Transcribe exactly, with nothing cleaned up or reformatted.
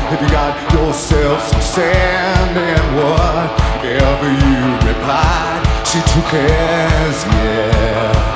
Have you got yourself some sand? And whatever you replied, she took as yeah.